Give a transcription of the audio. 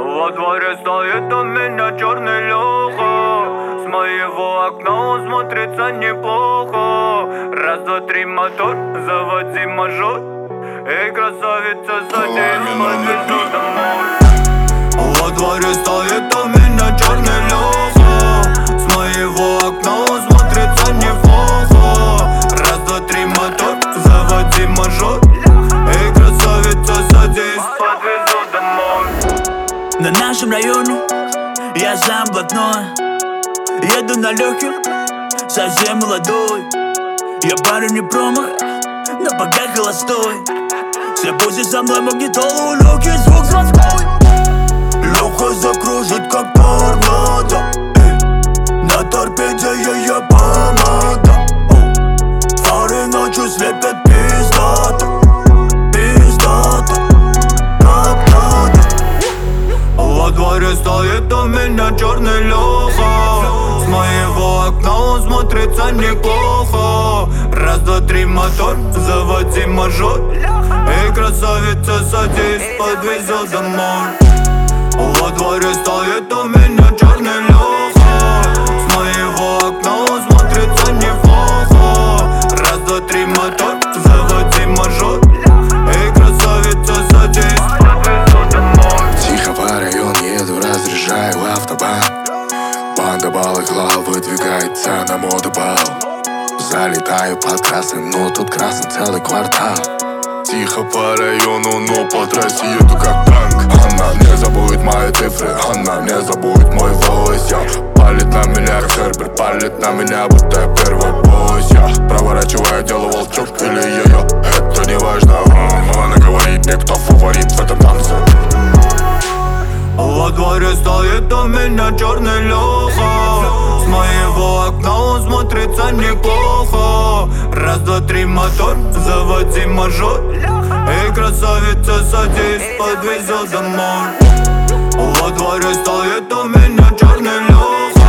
Во дворе стоит у меня черный Леха. С моего окна он смотрится неплохо. Раз, два, три, мотор, заводи мажор. Эй, красавица, садись, подвезу домой. Во дворе стоит у меня черный Леха. С моего окна он смотрится неплохо. Раз, два, три, мотор, заводи мажор. Эй, красавица, садись, подвезу домой. На нашем районе я сам блатной. Еду на легких, совсем молодой. Я парень не промах, но пока холостой. Все пусть со мной магнитолу, легкий звук заводской. Леха закружит как торнадо. На торпеде ее помада. Фары ночью слепят пиздато. Пиздато, как надо. Во дворе стоит у меня черный Леха. С моего окна он смотрится неплохо. Раз, два, три, мотор, заводи мажор. Эй, красавица, садись, подвезу домой. Во дворе стоит у меня черный Леха. С моего окна он смотрится неплохо. Раз, два, три, мотор, заводи мажор. Эй, красавица, садись, подвезу домой. Тихо по району еду, разряжаю автобан. Банда балакла выдвигается на модобал. Залетаю под красным, но тут красный целый квартал. Тихо по району, но по трассе еду как танк. Она не забудет мои цифры, она не забудет мой войс. Палит на меня как Хербер, палит на меня, будто я первый босс. Проворачиваю дело волчок или ее, это не важно. Она говорит мне, кто фаворит в этом танце. Во дворе стоит у меня черный Леха. С моего окна он смотрится неплохо. Раз, два, три, мотор, заводи мажор. Эй, красавица, садись, подвезу домой. Во дворе стоит у меня черный Леха.